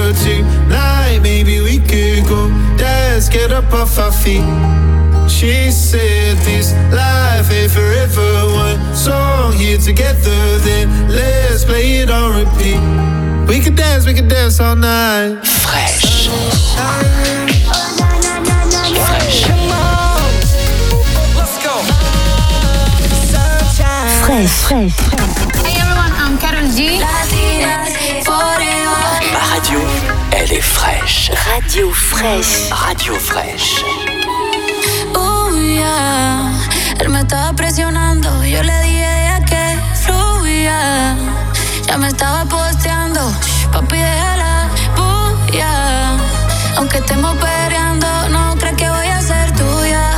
but tonight maybe we could go dance, get up off our feet. She said this life ain't forever. One song here together, then let's play it on repeat. We can dance all night. Fresh. Fresh. Hey everyone, I'm Karol G. Ma radio, elle est fraîche. Radio fraîche. Radio fraîche. Oh yeah, él me estaba presionando. Yo le dije que fluya. Ya me estaba posteando. Papi, déjala bulla. Aunque estemos peleando, no crees que voy a ser tuya.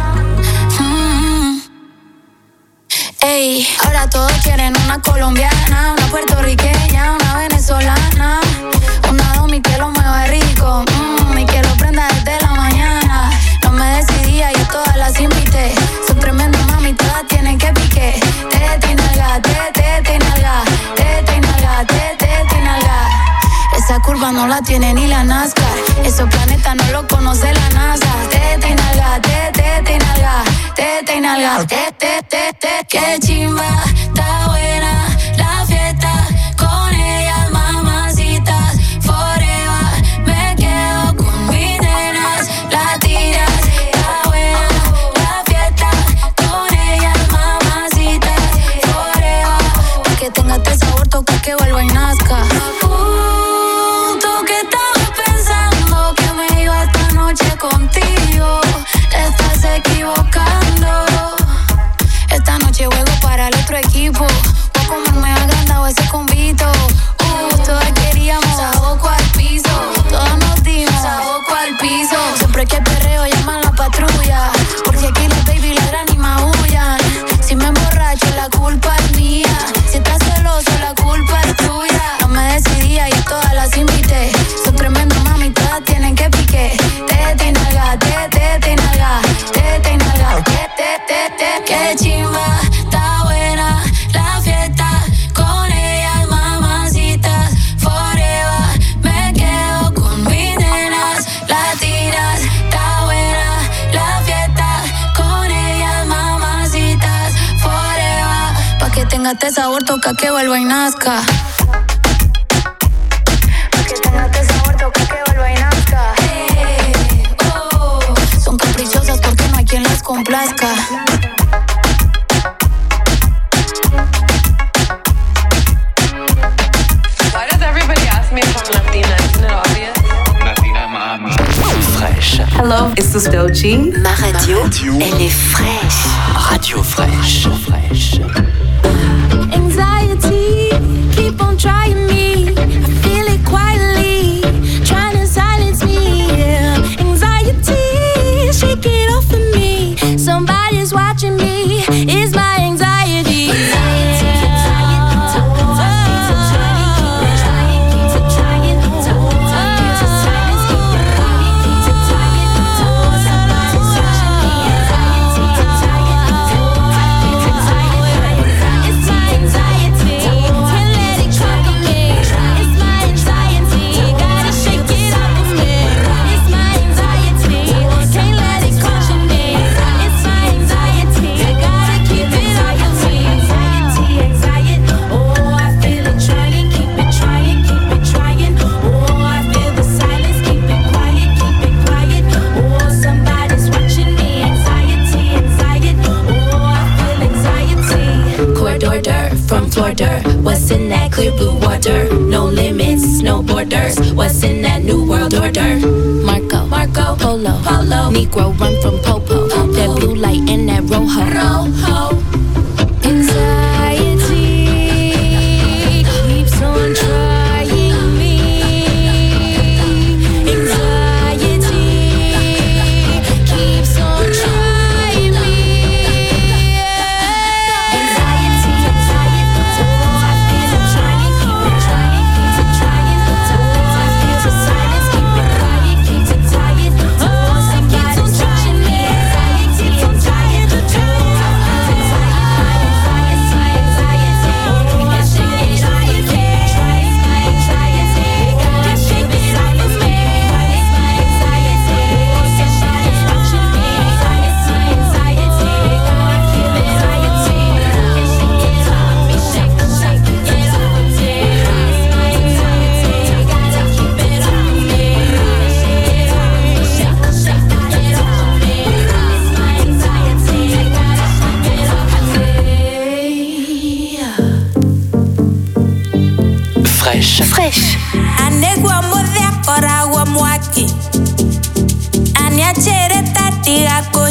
Ey, ahora todos quieren una colombiana, una puertorriqueña, una venezolana, una domi que lo mueve rico, y que lo prenda desde la mañana. No me decidía, yo todas las invité. Son tremendas mami, todas tienen que pique. Tete y nalga, tete y nalga, tete y nalga, tete y nalga. Esa curva no la tiene ni la NASCAR. Esos planetas no lo conoce la NASA. Tete y nalga, tete y nalga, tete y nalga, tete. Qué chimba, está buena la fiesta. Con ellas mamacitas, forever. Me quedo con mis nenas, la tiras. Está buena la fiesta. Con ellas mamacitas, forever. Pa' que tenga este sabor, toca que vuelva y nazca. ¿Tú qué estabas pensando? Que me iba esta noche contigo. Te estás equivocando. Esta noche juego para el otro equipo. Voy a comerme agrandado ese convito. Todas queríamos saboco al piso. Todas nos dimos saboco al piso. Siempre que perreo llaman la patrulla. Porque aquí las baby ladran y maullan. Si me emborracho la culpa es mía. Si estás celoso la culpa es tuya. No me decidía y todas las invité. Son tremendas mami, todas tienen que pique. Tete y nalga, tete y nalga, tete y nalga, tete. Qué chimba, está buena la fiesta. Con ellas mamacitas, forever. Me quedo con mis nenas, la tiras. Está buena la fiesta. Con ellas mamacitas, forever. Pa' que tenga este sabor, toca que vuelva y nazca. Pa' que tenga este sabor, toca que vuelva y nazca. Son caprichosas porque no hay quien las complazca. Hello, this is Doechii. Ma radio, elle est fraîche. Radio fraîche. Anxiety, keep on trying me. I feel it quietly, trying to silence me. Yeah. Anxiety, shake it off of me. Somebody's watching me. It's my anxiety. What's in that clear blue water? No limits, no borders. What's in that new world order? Marco, Polo, Negro run from Popo. That blue light in that rojo. Anxiety keeps on trying me. Anxiety keeps on trying me. Anxiety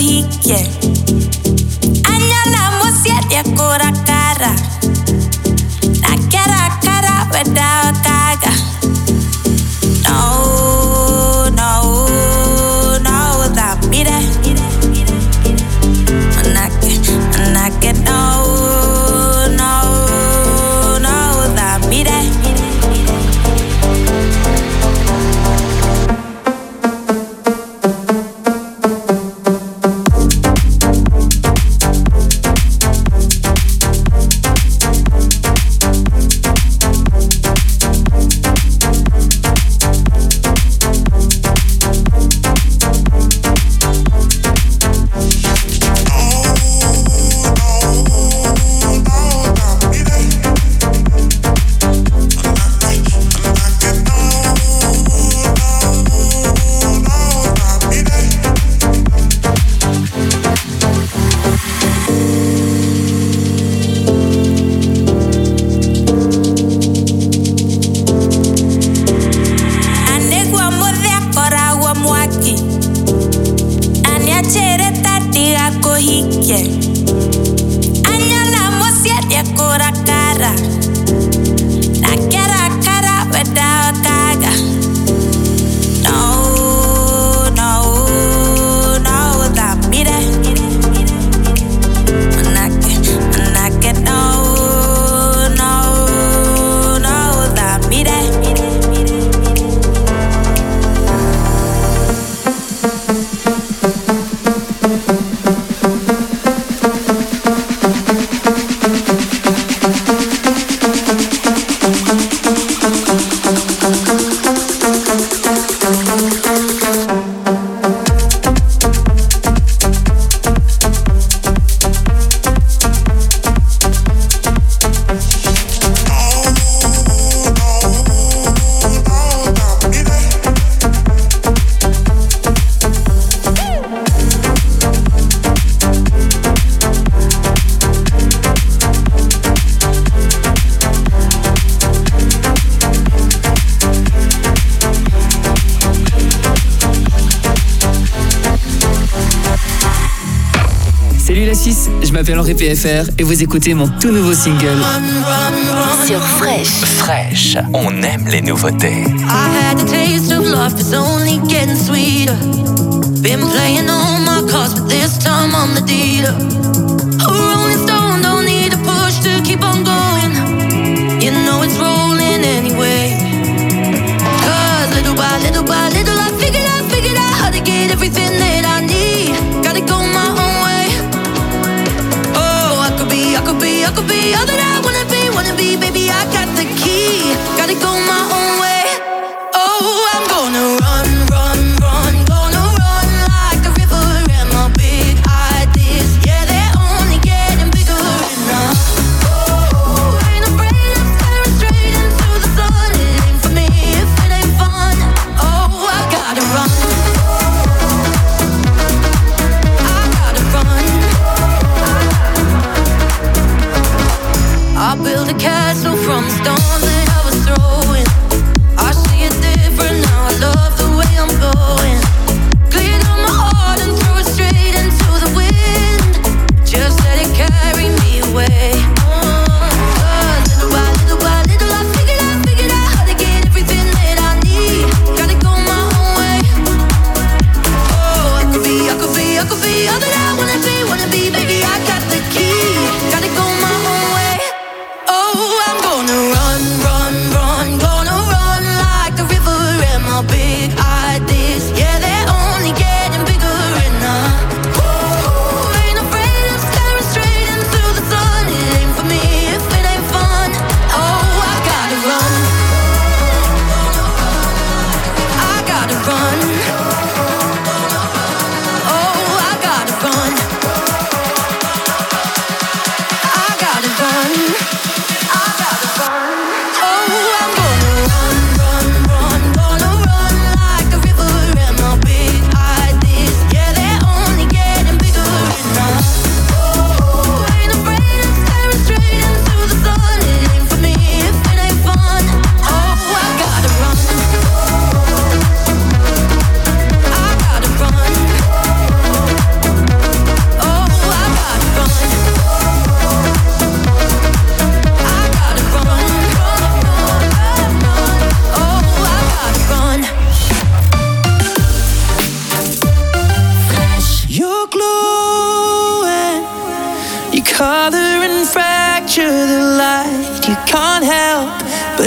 hiki. Anyala musiet ya kura kara. Na kara kara without gaga. No, no, no, that be that. Manake, no, no, no, that be that. Je m'appelle Henri PFR et vous écoutez mon tout nouveau single sur Fresh. Fresh, on aime les nouveautés. I had a taste of love, it's only getting sweeter. Been playing all my cards, but this time I'm the dealer. A rolling stone, don't need a push to keep on going. You know it's rolling anyway. 'Cause little by little by little I figured out how to get everything that I need. Gotta go my own way. Oh, I could be all that I wanna be, baby, I got the key. Gotta go my own way. Oh, I'm gonna run, run, run, gonna run like a river, and my big ideas, yeah, they're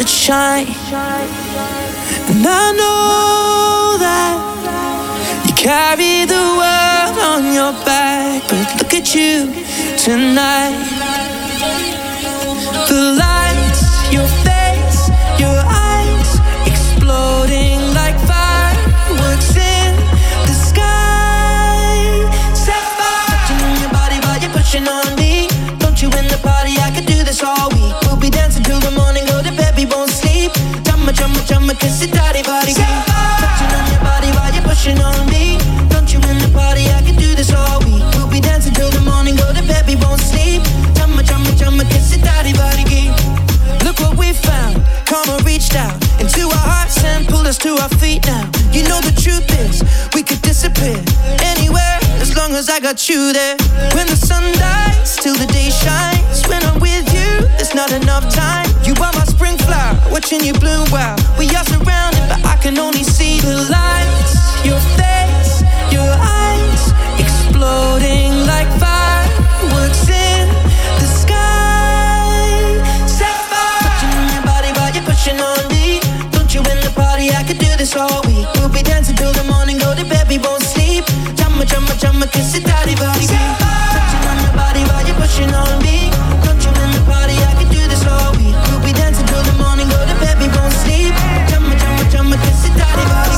shine. And I know that you carry the world on your back, but look at you tonight. The lights, your face, your eyes, exploding like fireworks in the sky. Set fire, touching on your body while you're pushing on me. Don't you in the party, I could do this all week. We'll be dancing till the morning, go to bed, we won't sleep. Chumma, chumma, chumma, kiss it, daddy, body. Touching on your body while you're pushing on me. Don't you in the party, I could do this all week. We'll be dancing till the morning, go to bed, we won't sleep. Chumma, chumma, chumma, kiss it, daddy, body. Look what we found, karma reached out into our hearts and pulled us to our feet now. You know the truth is, we could disappear anywhere as long as I got you there. When the sun dies, till the day shines. When I'm with you, there's not enough time. You are my spring flower, watching you bloom wild. We are surrounded, but I can only see the lights. Your face, your eyes, exploding like fireworks in the sky. Set fire, touching on your body while you're pushing on me. Don't you in the party, I could do this all week. We'll be dancing till the morning, go to bed, we won't sleep. Chumma, chumma, chumma, kiss it, daddy, body. Touching on your body while you're pushing on me. Don't you in the party, I could do this all week. We'll be dancing till the morning, go to bed, we won't sleep. Chumma, chumma, chumma, kiss it, daddy, body.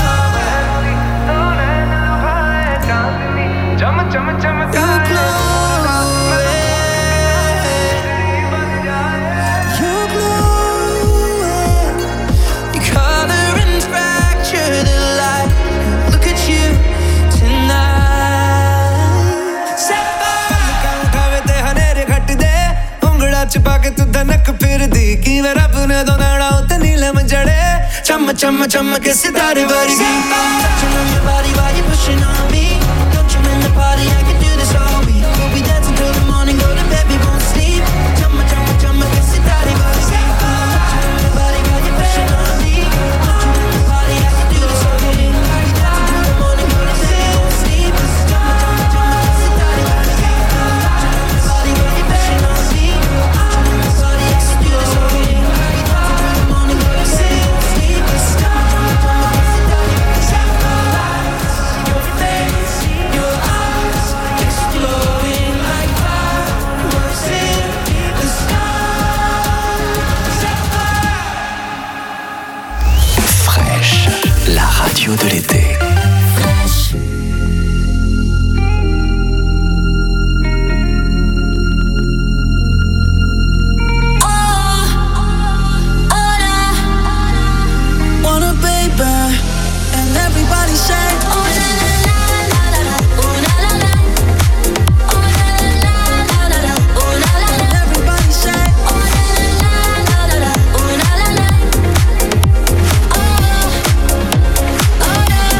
पाके तू धनक फिर दी कि मेरा पुने दो नाड़ा उते नीलम जड़े चम चम चम के सितारे वर्गी touching on your body while you're pushing on me. Don't you in the party, I can do this all week. We'll be dancing till the morning, go to bed, we won't sleep. Chum chum ke sitaree वर्गी touching on your body while you're pushing on me. Don't you in the party, I can do this all week. We'll be dancing till the morning, go to bed, we won't sleep. Chum ke sitaree वर्गी touching on your body while you're pushing on me. La radio de l'été. Wanna baby, and everybody say, oh la la la la la la, oh la la la, oh la la la la la, oh la la la. Everybody say, oh la la la la la, oh la la la, oh oh la.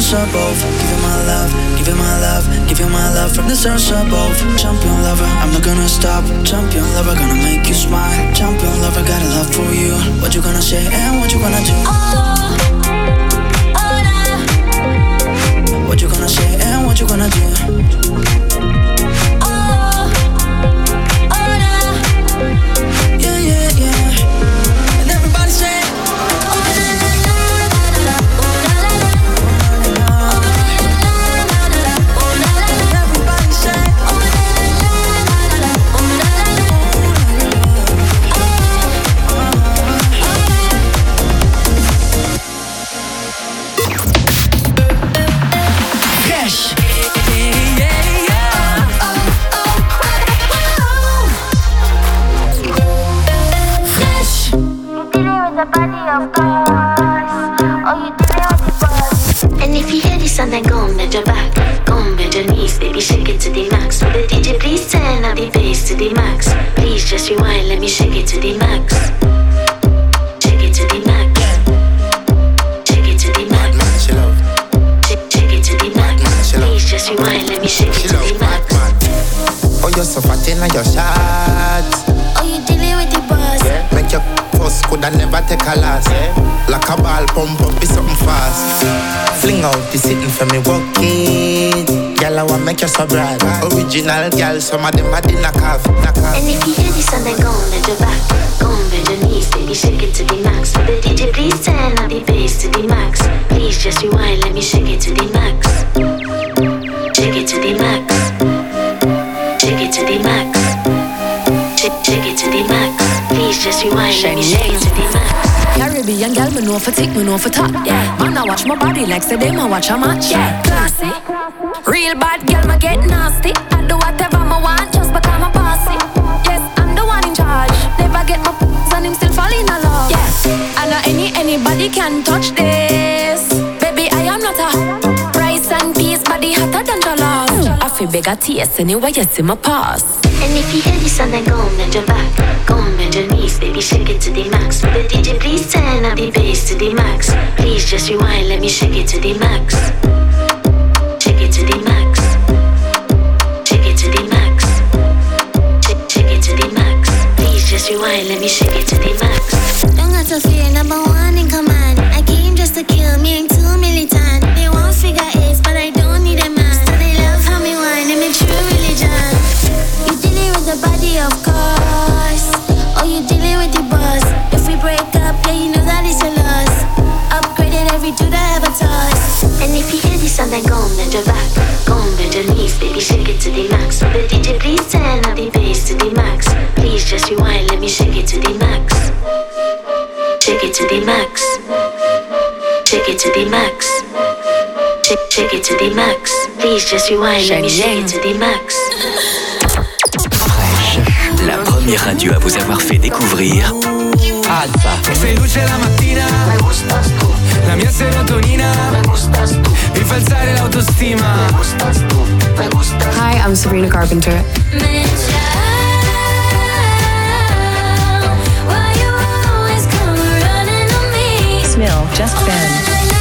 stars above. Give you my love, give you my love, give you my love from the stars above. Champion lover, I'm not gonna stop. Champion lover, gonna make you smile. Champion lover, got a love for you. What you gonna say and what you gonna do? What you gonna say and what you gonna do? Yeah, yeah, yeah. And everybody say, and if you hear this and then go and bend your back, go and bend your knees, baby, shake it to the max. Will the DJ please turn up the bass to the max? Please just rewind, let me shake it to the max. Shake it to the max. Shake it to the max. Shake it to the max. Please just rewind, let me shake it to the max. Oh, you're so fat in your shots. Oh, you dealing with the boss. Make your first coulda never take a last. Like a ball pump up, be something fast. Fling out the sitting for me, walk it. Girl, I want make you so bright. Original girl, some of them are in a calf. And if you hear this and then go and bend your back, go and bend your knees, baby, shake it to the max. Will the DJ please turn up the bass to the max? Please just rewind, let me shake it to the max. Shake it to the max. Shake it to the max. Shake it to the max. Please just rewind, let me shake it to the max. Caribbean girl, me know for tick, me know for top. Yeah, man, I watch my body like say they ma watch a match. Yeah, classy, real bad girl, me get nasty. I do whatever me want just because I'm bossy. Yes, I'm the one in charge. Never get my and him still fall in love. Yeah, I know anybody can touch this. Baby, I am not a rice and peas, body hotter than jollof. I feel bigger taste anyway, you see my pass. And if you hear this and then go and bend your back, go and bend your knees, baby, shake it to the max. Will the DJ please turn up the bass to the max? Please just rewind, let me shake it to the max. Shake it to the max. Shake it to the max. Shake it to the max. Please just rewind, let me shake it to the max. Don't got to fear, number one in command. I came just to kill me, ain't too militant. They want figure eights, but I don't need a man. So they love how me whine, and me true religion. You dealing with the body, of course. Or you dealing with the boss. If we break up, yeah, you know that it's your loss. Upgraded every dude I ever toss. And if you hear this and then go and bend your back, go and bend your knees, baby, shake it to the max. Will the DJ please turn up the bass to the max? Please just rewind, let me shake it to the max. Shake it to the max. Shake it to the max. Shake it to the max. Please just rewind, let me shake it to the max. La première radio à vous avoir fait découvrir Alpha. Sei luce la mattina, Me gustas tú, la mia serotonina, me gustas tú, mi fa alzare l'autostima. me gustas tú, me gustas. Hi, I'm Sabrina Carpenter. Smell, just Ben.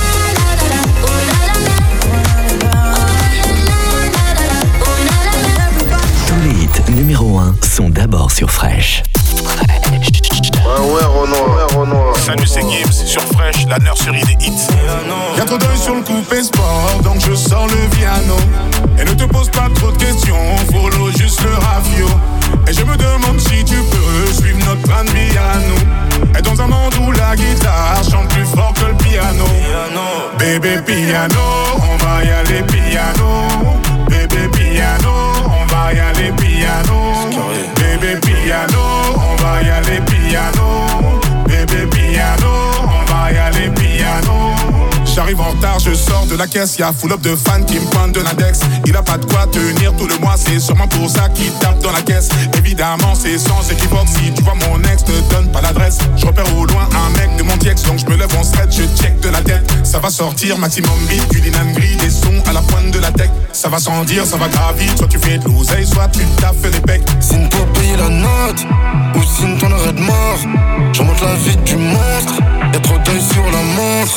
Tous les hits numéro 1 sont d'abord sur Fresh. Ouais, Renoir. Salut, c'est Gibbs sur Fresh, la nurserie des hits. Y'a trop d'œil sur le coupé sport, donc je sors le piano. Et ne te pose pas trop de questions, follow juste le rafio. Et je me demande si tu peux suivre notre plan de vie à nous. Et dans un monde où la guitare chante plus fort que le piano. Bébé piano, on va y aller piano. Bébé piano, on va y aller piano. Bébé piano, on va y aller piano. Bébé piano, on va y aller piano. J'arrive en retard, je sors de la caisse, y'a full up de fans qui me pointent de l'index. Il a pas de quoi tenir tout le mois, c'est sûrement pour ça qu'il tape dans la caisse. Évidemment, c'est sans équivoque, si tu vois mon ex, te donne pas l'adresse. Je repère au loin un mec de mon ex, donc je me lève en stretch, je check de la tête. Ça va sortir, maximum beat, culinane gris, des sons à la pointe de la tech. Ça va sans dire, ça va grave vite, soit tu fais de l'oseille, soit tu taffes les pecs. Signe pour payer la note, ou signe ton arrêt de mort. Je remonte la vie du monstre, y'a trop d'œil sur la montre.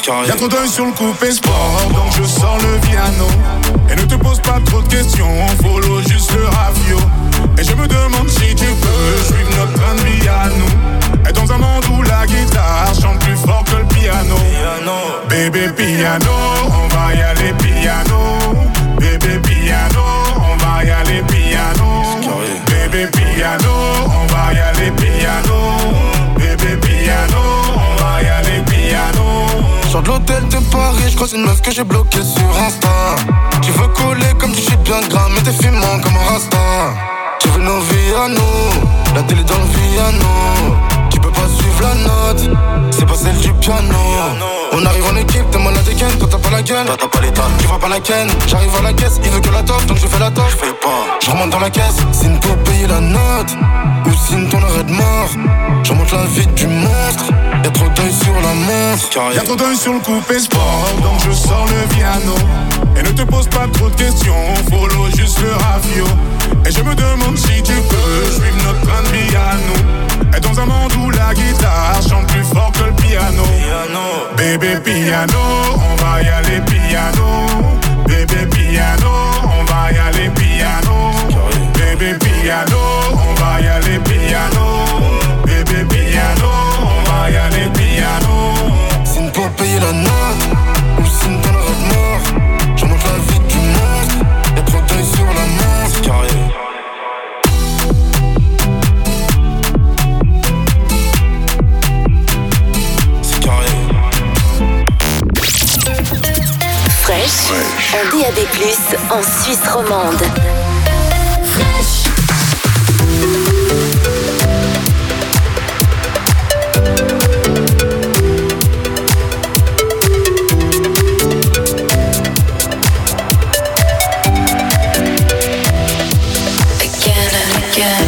Y'a trop d'œil sur le coupé sport, donc je sors le piano. Et ne te pose pas trop de questions, follow juste le rafio. Et je me demande si tu peux suivre notre train de vie à nous. Et dans un monde où la guitare chante plus fort que le piano. Bébé piano, on va y aller piano. Bébé piano, on va y aller piano. Bébé piano, on va y aller piano. Bébé piano, on va y aller piano. Sors de l'hôtel de Paris, j'croise une meuf que j'ai bloquée sur Insta. Tu veux coller comme tu shit bien gras, mais t'es fumant comme un rasta. Tu veux nos vies à nous, la télé dans le piano. Tu peux pas suivre la note, c'est pas celle du piano. On arrive en équipe, t'es mal à dégaine, toi t'as pas la gueule. Toi t'as pas l'état, tu vois pas la ken. J'arrive à la caisse, il veut que la toffe, donc je fais la toffe. J'fais pas, j'remonte dans la caisse. Signe pour payer la note, ou signe ton arrêt de mort. J'remonte la vie du monstre, y'a trop d'œil sur la montre. Y'a trop d'œil sur le coupé sport, donc je sors le piano. Et ne te pose pas trop de questions, follow juste le rafio. Et je me demande si tu peux suivre notre train de vie à nous. Et dans un monde où la guitare chante plus fort que le piano. Bébé piano, on va y aller piano. Bébé piano, on va y aller piano. Bébé piano, on va y aller piano. Bébé piano, on va y aller piano. Signe pour payer la note, ou signe ton arrêt de mort. J'remonte la vie du monstre, y'a trop d'œil sur la montre. Carré. Fresh, en DAB+, en Suisse romande. Fresh. Again and again.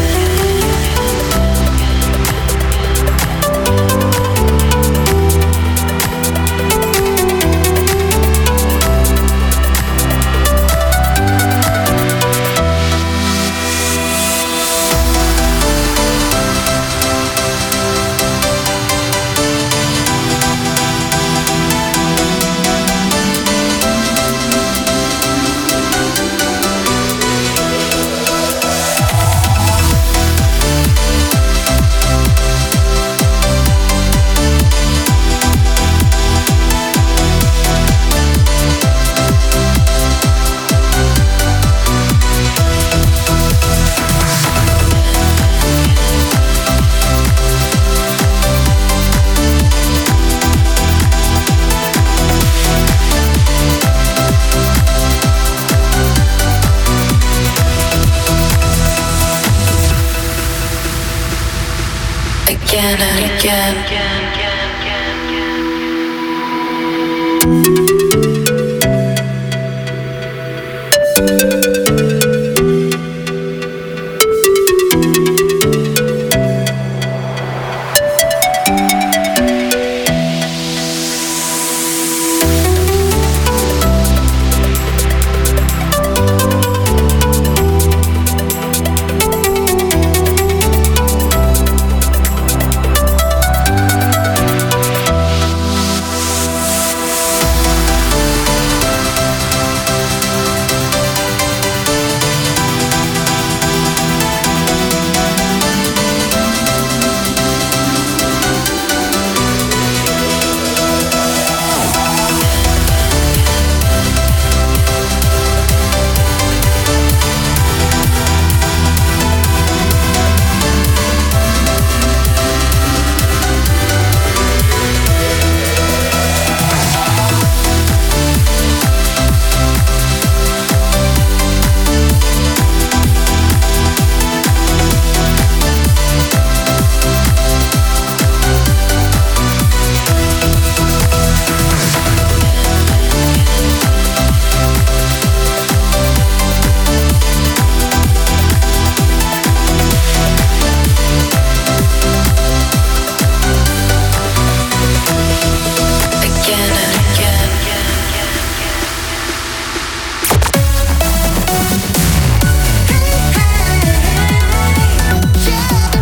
Again and again.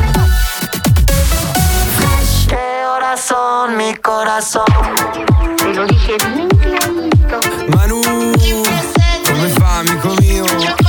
Mi corazón, lo dije bien clarito. Manu, come fa amico mio?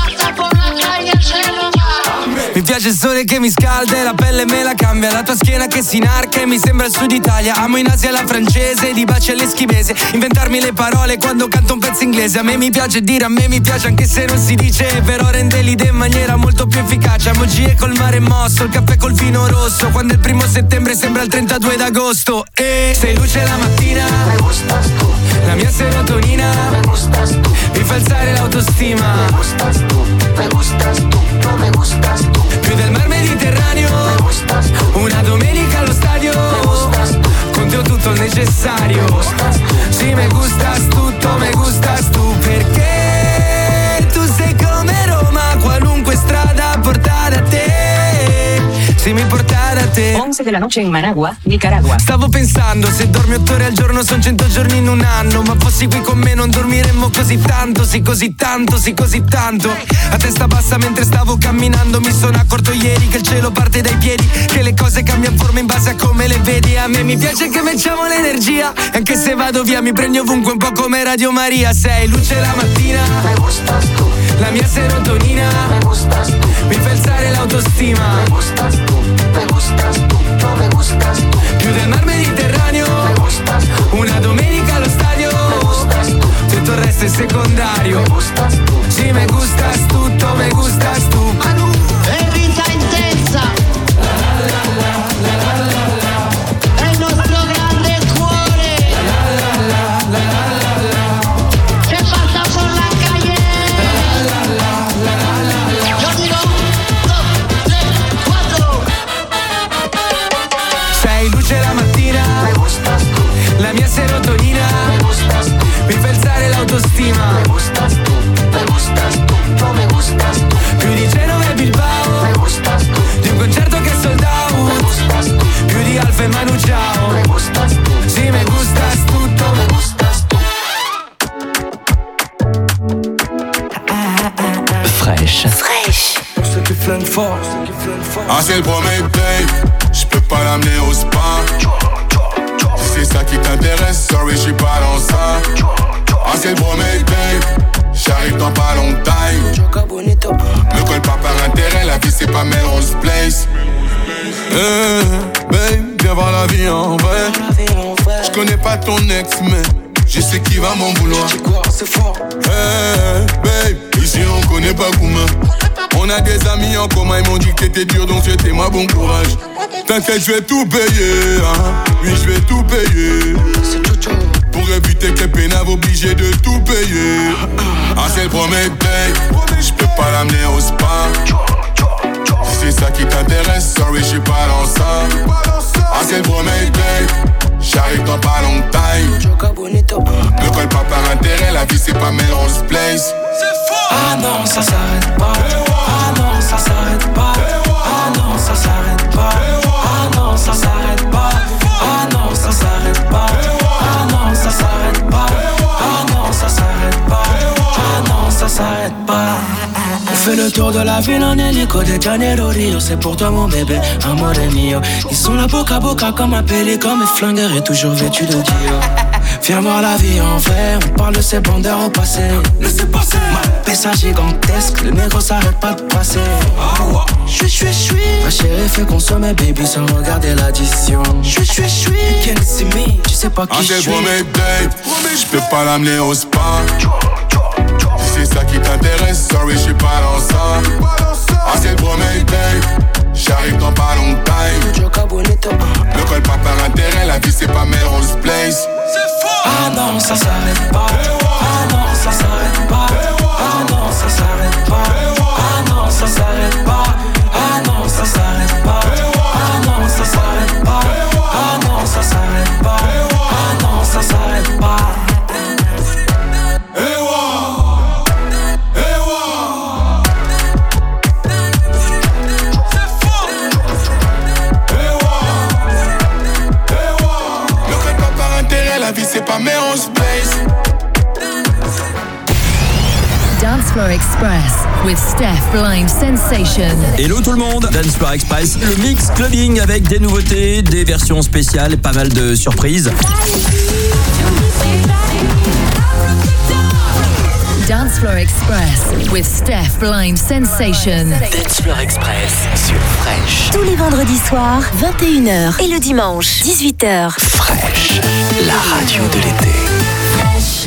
Mi piace il sole che mi scalda e la pelle me la cambia. La tua schiena che si inarca e mi sembra il sud Italia. Amo in Asia la francese, di baci all'eschimese. Inventarmi le parole quando canto un pezzo inglese. A me mi piace dire, a me mi piace anche se non si dice. Però rende l'idea in maniera molto più efficace. Amo G col mare mosso, il caffè col vino rosso. Quando il 1 settembre sembra il 32 d'agosto. E sei luce la mattina, Me gustas tú, la mia serotonina me gustas tú, mi fa alzare l'autostima. me gustas tú, me gustas tú, no me gustas tú. Più del mar Mediterraneo, Me gustas tú, una domenica allo stadio. me gustas tú, Con te ho tutto il necessario. Sì, me gustas tutto, me gustas tu. Perché tu sei come Roma, qualunque strada porta da te. Sì, mi porta da te. 11 de la noche en Managua, Nicaragua. Stavo pensando, se dormi 8 ore al giorno son 100 giorni in un anno. Ma fossi qui con me non dormiremmo così tanto. Sì, così tanto, sì, così tanto. A testa bassa mentre stavo camminando mi sono accorto ieri che il cielo parte dai piedi, che le cose cambiano forma in base a come le vedi. A me mi piace che facciamo l'energia, anche se vado via mi prendi ovunque un po' come Radio Maria. Sei luce la mattina, me gustas tú, la mia serotonina me gustas tú, mi fa alzare l'autostima. me gustas tú, me gustas tú, no me gustas tú. Più del mar Mediterraneo, Me gustas tú, una domenica allo stadio. me gustas tú, Tutto il resto è secondario. me gustas tú. Sì, me gustas tutto, me gustas tu. È vita intensa. È il nostro grande cuore. Che passa por la calle. Yo digo 1, 2, 3, 4. Sei luce la mattina, Me gustas tú, la mia serotonina me gustas tú, mi fa alzare l'autostima. me gustas tú, no me gustas tú. Più di Genova e Bilbao, Me gustas tú, di un concerto che è sold me out. gustas tú, Più di Alfa e Manu Ciao. me gustas tú, Sì, me gustas tutto. me gustas tú. Fraîche. Fraîche. Pour ceux qui flânent fort, Ah, c'est le premier babe, j'peux pas l'amener au spa. Si c'est ça qui t'intéresse, sorry, j'suis pas dans ça. Ah, c'est le premier babe, j'arrive dans pas longtemps. Me colle pas par intérêt, la vie c'est pas Melrose Place. Babe, viens voir la vie en vrai. J'connais pas ton ex, mais je sais qui va m'en vouloir. Babe, ici on connaît pas Gouma. On a des amis en commun, ils m'ont dit que t'étais dur, donc souhaitez-moi bon courage. T'inquiète, je vais tout payer, hein. Oui, je vais tout payer. Pour éviter que pénave obligé de tout payer. Ah, c'est le premier babe, j'peux pas l'amener au spa. Si c'est ça qui t'intéresse, sorry, j'suis pas dans ça. Ah, c'est le premier babe, j'arrive dans pas longtemps. Me colle pas par intérêt, la vie c'est pas Melrose Place. Ah non, ça s'arrête pas. Ah non, ça s'arrête pas. Ah non, ça s'arrête pas. Ah non, ça s'arrête pas. Ah non, ça s'arrête pas. Ah non, ça s'arrête pas. Ah non, ça s'arrête pas. Ah non, ça s'arrête pas. On fait le tour de la ville en hélico de Janeiro Rio. C'est pour toi mon bébé, amore mio. Ils sont là boca à boca comme un pélican, mes flingueurs et toujours vêtus de Dior. Viens voir la vie en vrai, on parle de ces bandeurs au passé. Laissez passer. Ma pesa gigantesque, le négro s'arrête pas de passer. J'suis. Ma chérie fait consommer baby sans regarder l'addition. J'suis. Can't see me, tu sais pas qui j'suis. Ah c'est le premier date, j'peux pas l'amener au spa. Si c'est ça qui t'intéresse, sorry, j'suis pas dans ça. Ah, c'est le premier date, j'arrive dans pas longtemps. Me colle pas par intérêt, la vie c'est pas Melrose Place. Ah non, ça s'arrête pas. Ah non, ça s'arrête pas. Ah non, ça s'arrête pas. Ah non, ça s'arrête pas. Ah non, ça s'arrête pas. Ah non, ça s'arrête pas. Ah non, ça s'arrête pas. Ah non, ça s'arrête pas. La vie c'est pas Melrose Place. Dance Floor Express with Steph Blind Sensation. Hello tout le monde, Dance Floor Express, le mix clubbing avec des nouveautés, des versions spéciales, pas mal de surprises. Dance Floor Express with Steph Blind Sensation. Dance Floor Express sur Fresh. Tous les vendredis soirs, 21h. Et le dimanche, 18h. Fresh, la radio de l'été. Fresh.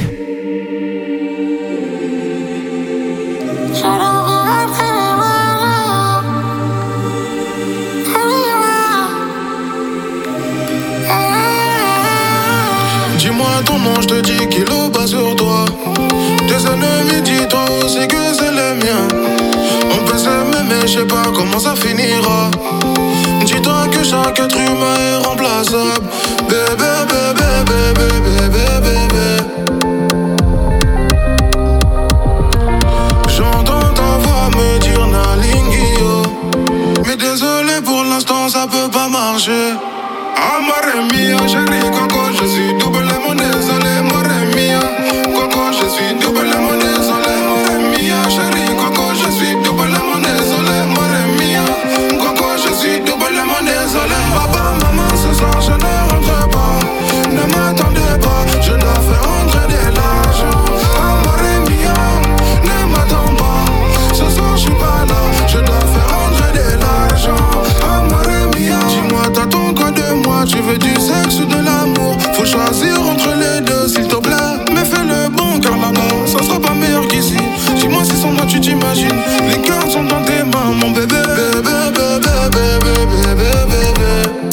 Dis-moi ton nom, je te dis qu'il est bas sur toi. Tes ennemis, dis-toi aussi que c'est les miens. On peut s'aimer mais je sais pas comment ça finira. Dis-toi que chaque être humain est remplaçable. Bébé, bébé, bébé, bébé, bébé. J'entends ta voix me dire Nalingio. Mais désolé pour l'instant ça peut pas marcher. Amore mia, chérie Coco, je suis doublement désolé, more mia. Coco, je suis doublement désolé, more mia. Chérie Coco, je suis doublement désolé, more mia. Coco, je suis doublement désolé. Papa, maman, ce soir je ne rentre pas. Ne m'attendez pas, je dois faire rentrer de l'argent. Amore mia, ne m'attends pas. Ce soir je suis pas là, je dois faire rentrer de l'argent. Amore mia, dis-moi t'attends quoi de moi? Tu veux du sexe ou de l'amour? Faut choisir entre les deux, s'il te plaît. Mais fais le bon, car là-bas, ça sera pas meilleur qu'ici. Dis-moi si sans moi tu t'imagines. Les cartes sont dans tes mains, mon bébé. Bébé, bébé, bébé, bébé, bébé.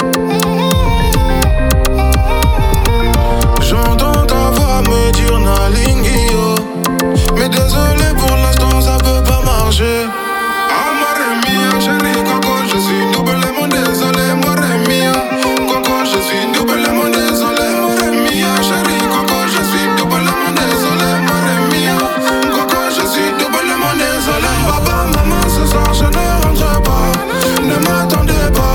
J'entends ta voix me dire Nalingio. Mais désolé pour l'instant, ça peut pas marcher. Amore mia, chérie Coco, je suis doublement désolé, more mia. Coco, je suis doublement désolé, more mia. Chérie Coco, je suis doublement désolé, more mia. Coco, je suis doublement désolé. Papa, maman, ce soir je ne rentre pas. Ne m'attendez pas,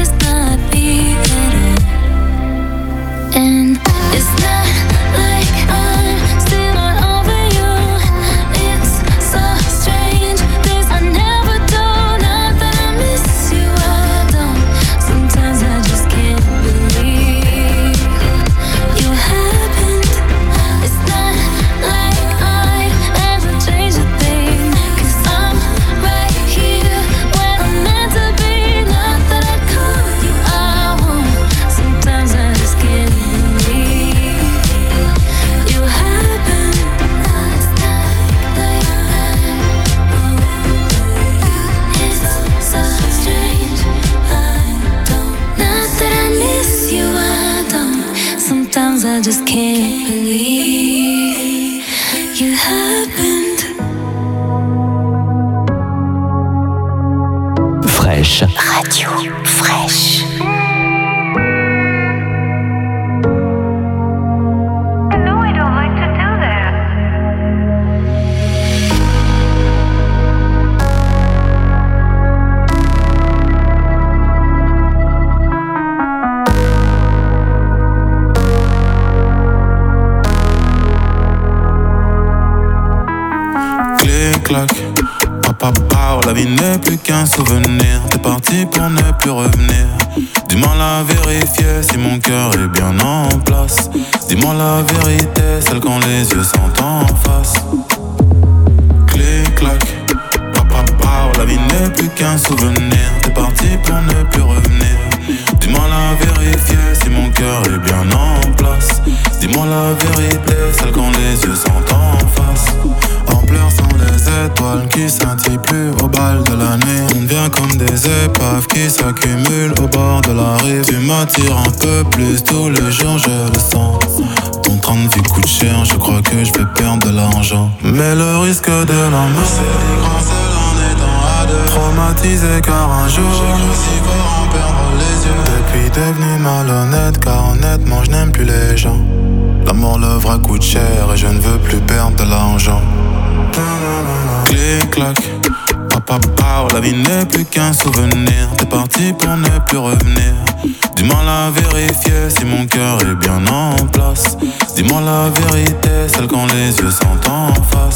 just not be at all. And it's not like I'm still not over you. It's so strange, 'cause I never do. Not that I miss you, I don't. Sometimes I just can't believe you happened. It's not like I'd ever change a thing, 'cause I'm right here where I'm meant to be. Not that I call you, I won't. Sometimes I just can't believe you happened. It's so strange, I don't. Not that I miss you, I don't. Sometimes I just can't believe you happened. Fresh. Radio Fresh. Clic-clac, papa, la vie n'est plus qu'un souvenir. T'es parti pour ne plus revenir. Dis-moi la vérité, si mon cœur est bien en place. Dis-moi la vérité, celle quand les yeux sont en face. Clic-clac, papa, la vie n'est plus qu'un souvenir. T'es parti pour ne plus revenir. Dis-moi la vérité, si mon cœur est bien en place. Dis-moi la vérité, celle quand les yeux sont en face. En pleurs sans les étoiles qui scintillent plus au bal de la nuit. On devient comme des épaves qui s'accumulent au bord de la rive. Tu m'attires un peu plus tous les jours, je le sens. Ton train de vie coûte cher, je crois que je vais perdre de l'argent. Mais le risque de la mort, c'est des grands seuls en étant à deux. Traumatisé car un jour j'ai cru si fort en perdre les yeux. Depuis devenu malhonnête car honnêtement je n'aime plus les gens. L'amour, le vrai coûte cher et je ne veux plus perdre de l'argent. Clic-clac, papa, la vie n'est plus qu'un souvenir. T'es parti pour ne plus revenir. Dis-moi la vérité, si mon cœur est bien en place. Dis-moi la vérité, celle quand les yeux sont en face.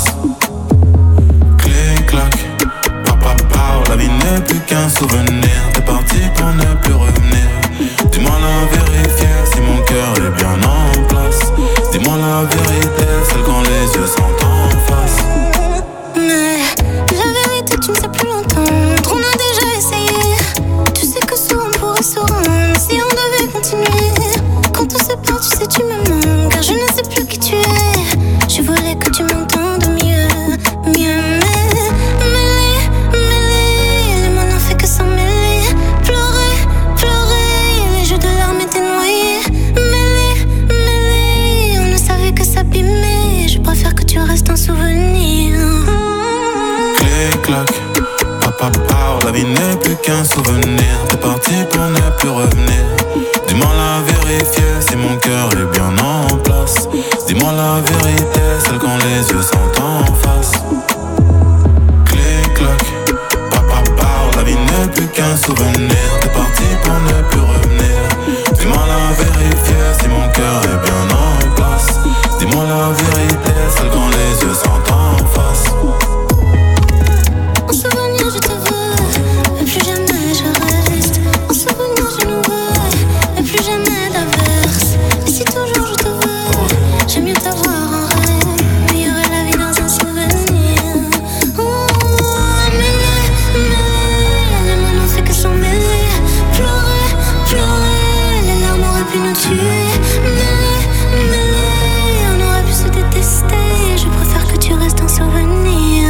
Clic-clac, papa, la vie n'est plus qu'un souvenir. T'es parti pour ne plus revenir. Dis-moi la vérité, si mon cœur est bien en place. Dis-moi la vérité, celle quand les yeux sont en face. Mais la vérité, tu ne sais plus l'entendre. On a déjà essayé. Tu sais que souvent on pourrait se rendre si on devait continuer. Quand on se perd, tu sais, tu me manques. Car je ne sais plus qui tu es. Je voulais que tu m'entendes mieux. Mêler, les mots n'ont fait que s'en mêler. Pleurer, les jeux de larmes étaient noyés. Mêler, on ne savait que s'abîmer. Je préfère que tu restes un souvenir. Clic-clac, papa, la vie n'est plus qu'un souvenir. T'es parti pour ne plus revenir. Dis-moi la vérité, si mon cœur est bien en place. Dis-moi la vérité, celle quand les yeux sont en face. Clic-clac, papa, la vie n'est plus qu'un souvenir. T'es parti pour ne plus revenir. Dis-moi la vérité, si mon cœur est bien en place. Dis-moi la vérité, celle quand les yeux sont en face. En souvenir je te veux, et plus jamais je reste. En souvenir je nous veux, et plus jamais d'averse. Et si toujours je te veux, j'aime mieux t'avoir en rêve. Meilleure est la vie dans un souvenir. Mêler, les mots n'ont fait que s'en mêler. Pleurer, les larmes auraient pu nous tuer. Mêler, on aurait pu se détester. Je préfère que tu restes un souvenir.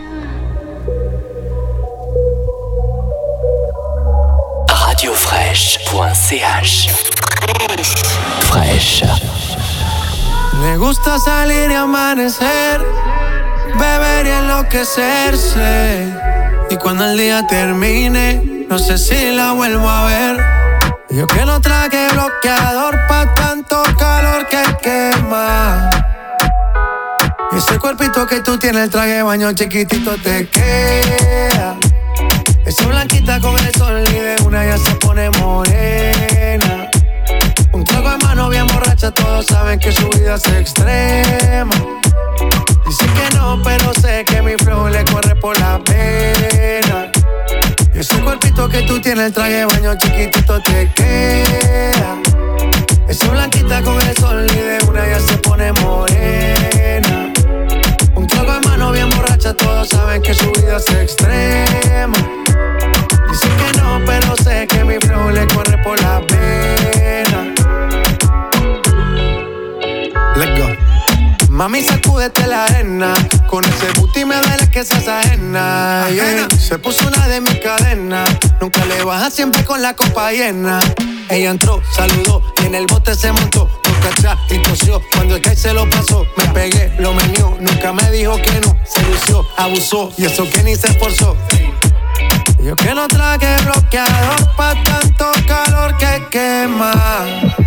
Radiofresh.ch. Fresh. Me gusta salir y amanecer, beber y enloquecerse. Y cuando el día termine, no sé si la vuelvo a ver. Yo que no traje bloqueador pa' tanto calor que quema. Y ese cuerpito que tú tienes, el traje de baño chiquitito te queda. Esa blanquita con el sol y de una ya se pone morena. es extrema. Dice que no, pero sé que mi flow le corre por la pena. Y ese cuerpito que tú tienes, el traje de baño chiquitito te queda. Esa blanquita con el sol y de una ya se pone morena. Un trago de mano bien borracha, todos saben que su vida es extrema. Dice que no, pero sé que mi flow le corre por la pena. Let's go. Mami, sacúdete la arena. Con ese booty me duele que seas ajena, yeah. Se puso una de mis cadenas. Nunca le baja, siempre con la copa llena. Ella entró, saludó y en el bote se montó. Nunca atrás y tosió. Cuando el que se lo pasó, me pegué, lo menió. Nunca me dijo que no. Se lució, abusó y eso que ni se esforzó. Yo que no traje bloqueador pa' tanto calor que quema.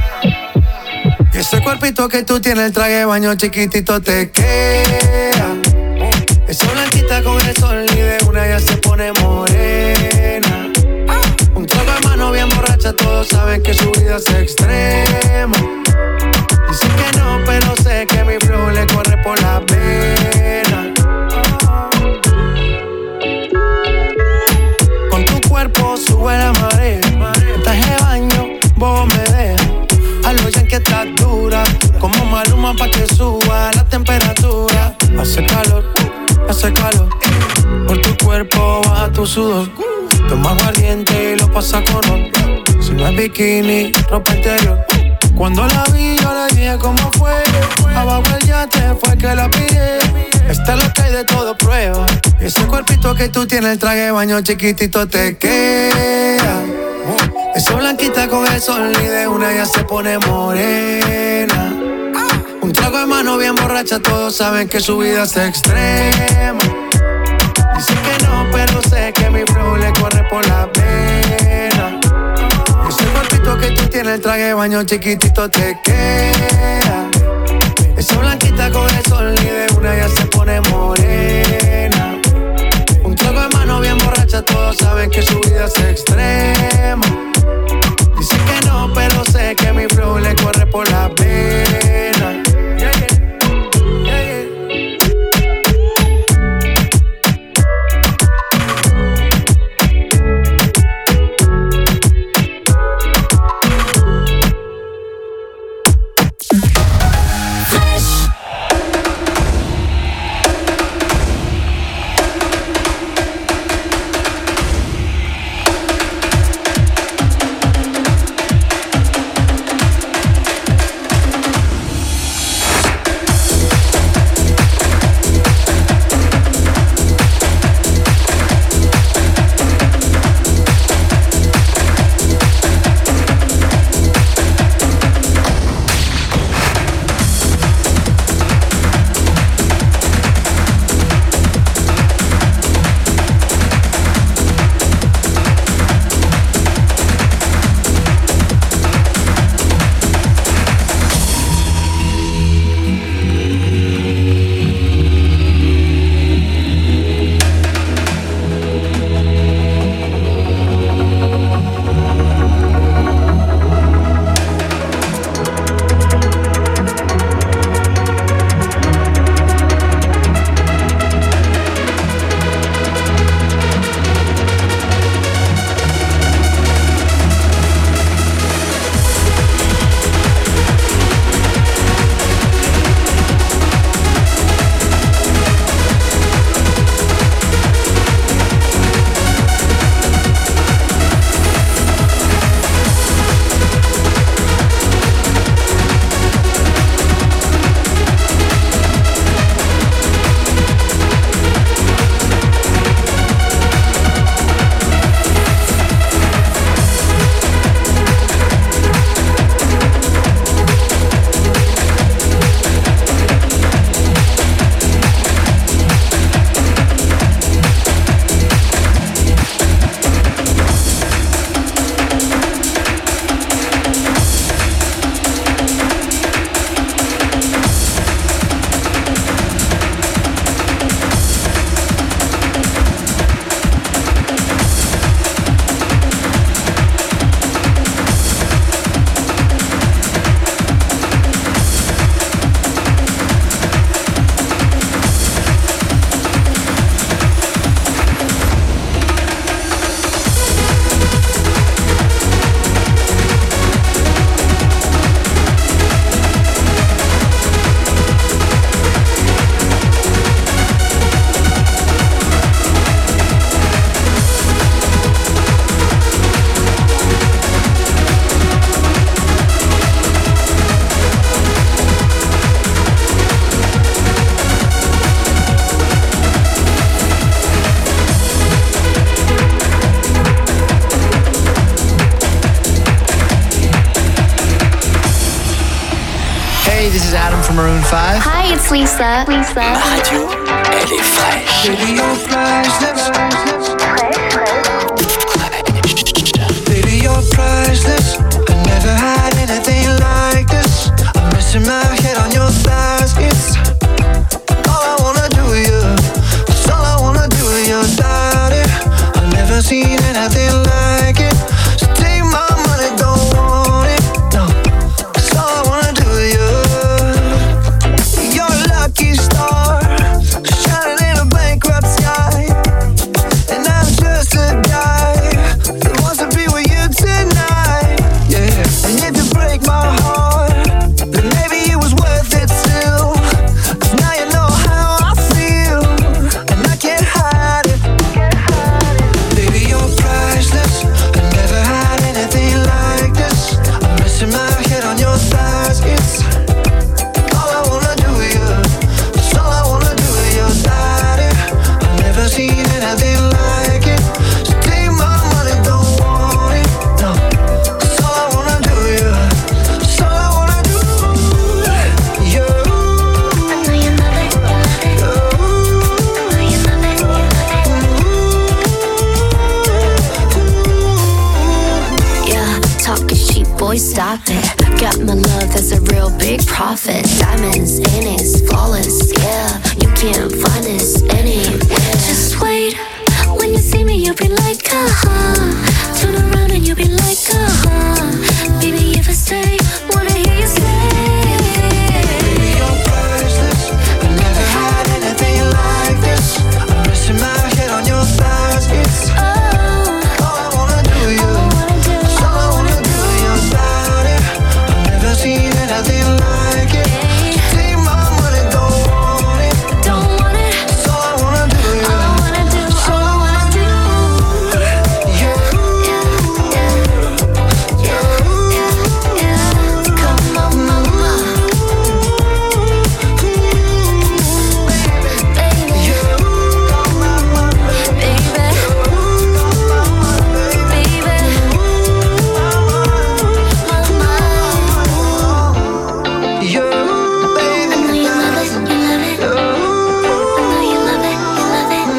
Y ese cuerpito que tú tienes, el traje de baño chiquitito te queda. Esa blanquita con el sol y de una ya se pone morena. Un trago de mano bien borracha, todos saben que su vida es extrema. Dice que no, pero sé que mi flow le corre por la pena. Con tu cuerpo sube la marea. En traje de baño, vos me dejas. A lo ya que estás dura, como Maluma pa' que suba la temperatura. Hace calor, por tu cuerpo baja tu sudor. Toma aguardiente y lo pasa con ron. Si no es bikini, ropa interior. Cuando la vi yo le dije cómo fue. Abajo el yate fue que la pillé. Esta es lo que hay de todo prueba. Y ese cuerpito que tú tienes, el traje de baño chiquitito te queda. Esa blanquita con el sol y de una ya se pone morena. Un trago de mano bien borracha, todos saben que su vida es extrema. Dice que no, pero sé que mi flow le corre por la pena. Ese cuerpito que tú tienes, el traje de baño chiquitito te queda. Esa blanquita con el sol y de una ya se pone morena. Un trago de mano bien borracha, todos saben que su vida es extrema. Dice que no, pero sé que mi flow le corre por la pena. Yeah, yeah. Yeah, yeah. from Maroon 5. Hi, it's Lisa. Ma radio, elle est fraîche. Baby, you're priceless. Baby, you're priceless. I never had anything like this. I'm missing my head on your thighs. It's all I wanna do with you. It's all I wanna do with your daddy. I've never seen anything like it. So take my money, don't want it. No, it's all I wanna do with you. You're a lucky star, shining in a bankrupt sky. And I'm just a guy that wants to be with you tonight. Yeah, and if you break my heart, then maybe it was worth it still. 'Cause now you know how I feel, and I can't hide it. Baby, you're priceless. I never had anything like this. I'm missing my head on your thighs. It's all I wanna do with you. It's all I wanna do with your daddy. I've never seen anything like it. So take my money, don't want it. No, it's all I wanna do with you. It's all I wanna do. You. I know you love it, I know you love it, yeah, talking cheap, boy, stop it. Got my love, that's a real big profit. Diamonds in it, flawless, yeah. You can't find this anywhere. Just wait, when you see me, you'll be like, turn around and you'll be like, baby, if I stay, wanna hear you say. Baby, you're priceless. I never had anything like this. I'm missing my head on your thighs. It's all I wanna do with you. It's all I wanna do with your body. I've never seen anything like it. Take my money, don't want it. Don't want it. It's all I wanna do with you. All I wanna do, It's all I wanna do. You. Come on, mama. Baby. You, baby. I know you love it, you love it. I know you love it, you love it.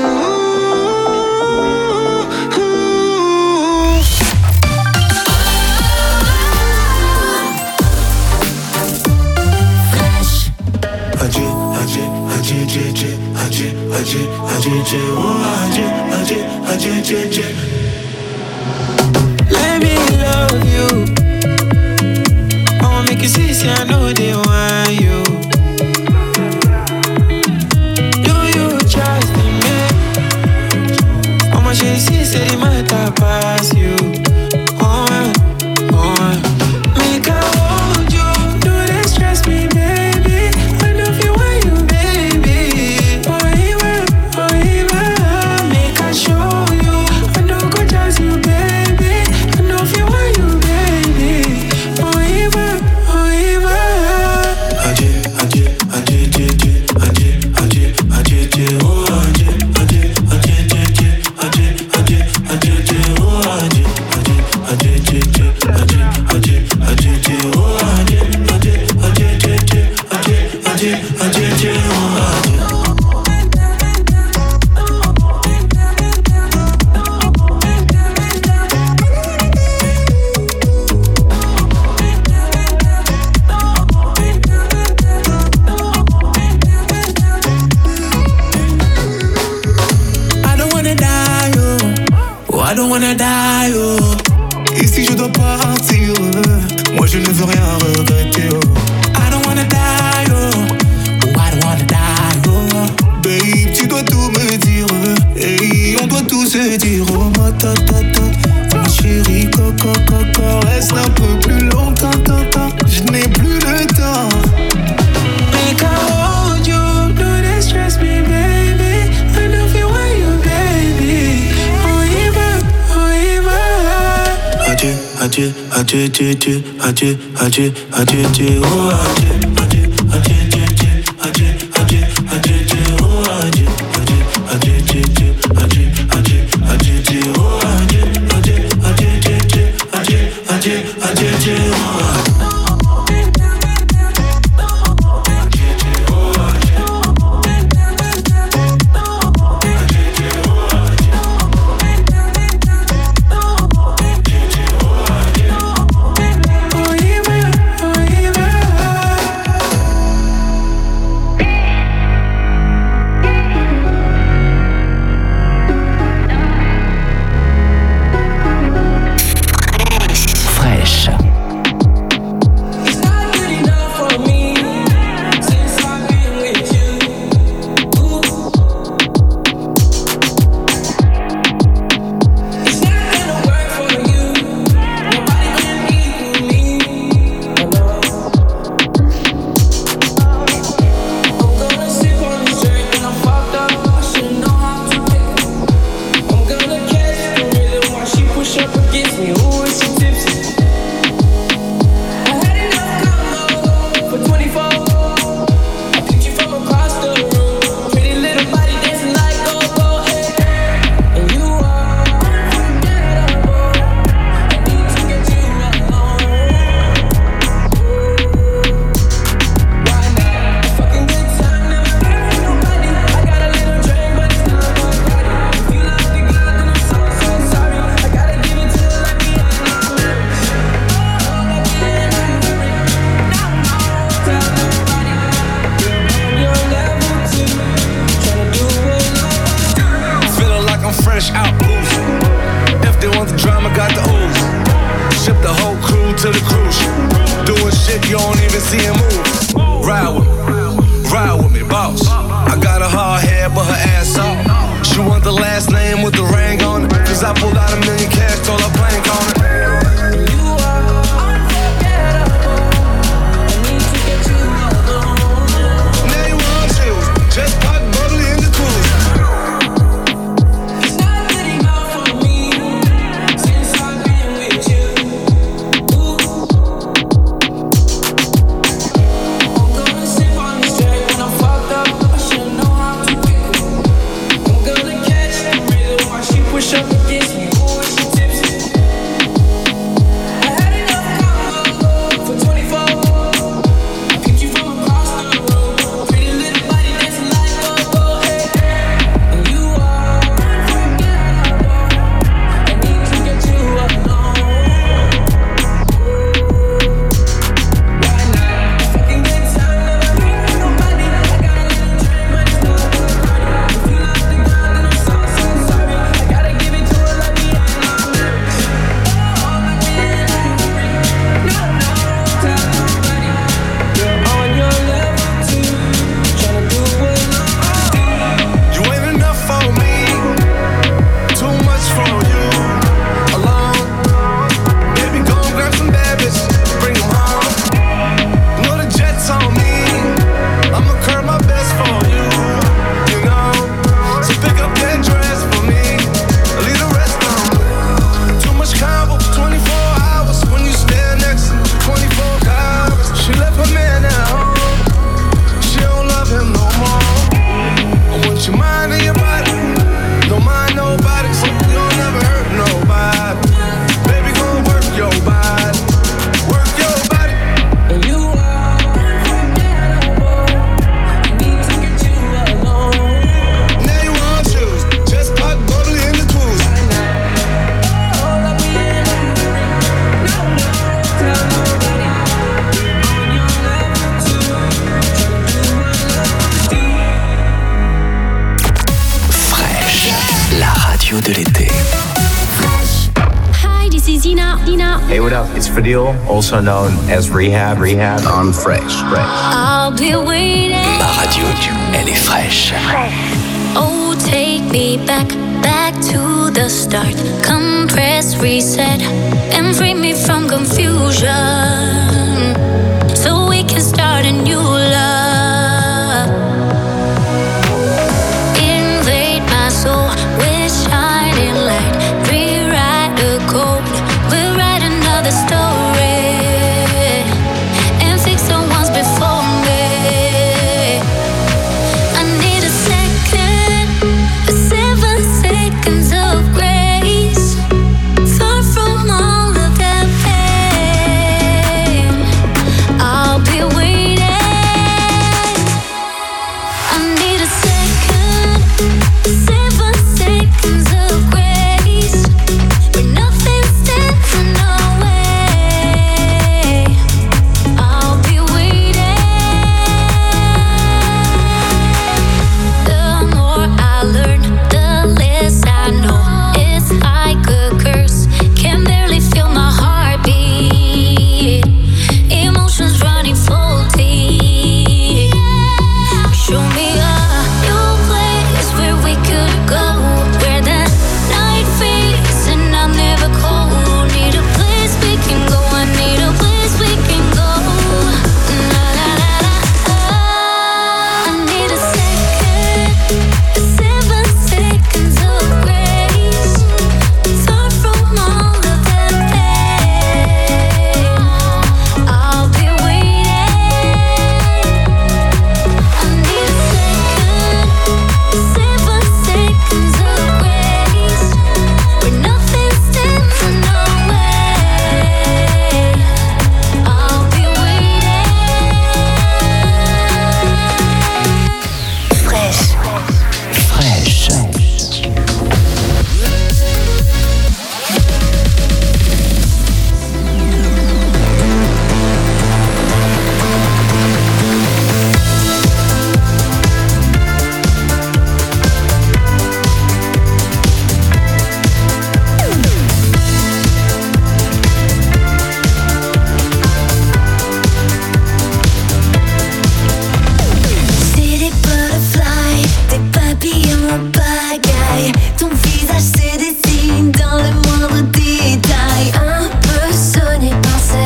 Let me love you. I'ma make you see, I know they want you. Do you trust in me? I'ma show you see, say the matter pass you. Make I hold you, do they stress me, baby? I know if you want you, baby. Make I show you, I know go just you, baby. I know if you want you, baby. I don't wanna die, oh. Et si je dois partir, moi je ne veux rien regretter, oh. I don't wanna die, oh. I don't wanna die, oh. Babe, tu dois tout me dire, et on doit tout se dire, oh. Ta ta ta, ma chérie, coco, coco, reste un peu plus longtemps, je n'ai plus le temps. Make I hold you, do they stress me, baby? I know if you want you, baby. Adieu, adieu, adieu, adieu, adieu, adieu, adieu, adieu, oh adieu, adieu, adieu, adieu, adieu, adieu, adieu, oh adieu, adieu, adieu, adieu, adieu, adieu, adieu, oh adieu, adieu, adieu, adieu, adieu, adieu, adieu, oh adieu. you to the cruise. Doing shit you don't even see him move. Ride with me, boss. I got a hard head, but her ass off. She want the last name with the ring on it. Cause I pulled out $1 million cash, told her plank on it. You are unforgettable. I need to get you alone. Now you want chills, just pop bubbly in the cooler. It's not good enough for me since I've been with you. I'm gonna sip on this drink when I'm fucked up. I should know how to pick up. I'm gonna catch the rhythm while she push up against me. Ooh, she tipsy. I had enough combo for 24. I picked you from across the road. Pretty little body dancing like go-go, hey. And you are unforgettable. I need to get you alone. Why not? Fucking good time, never been with nobody. I got a little drink, but it's not good. If you love the girl, then I'm so sorry. I gotta give it to her like me and I'm married. Oh, like me and I'm married. No, tell nobody. You're on your level too. Tryna do what I do. You ain't enough for me. Too much for you. Alone. Baby, go and grab some bad bitches. Bring them home. You know the jet's on me. I'ma curb my best for you. You know. So pick up that dress for me. Leave the rest on me. Too much combo, 24 hours. When you stand next to me, 24 hours. She left her man at home. She don't love him no more. I want your mind and your body. Don't mind nobody, so you don't never hurt nobody. Baby, gon' work your body. Work your body. And you are unforgettable. I need to get you alone. Now you want shoes, just pop bubbly in the cruise. Oh, let me in on the ring. No, tell nobody. On your level too. Tryna do what love do. Fresh, la radio de l'été. Hi, this is Ina. Hey, what up? It's Fadil, also known as Rehab on Fresh. I'll be waiting. Ma radio, elle est fraîche. Oh, take me back to the start. Compress, reset, and free me from confusion.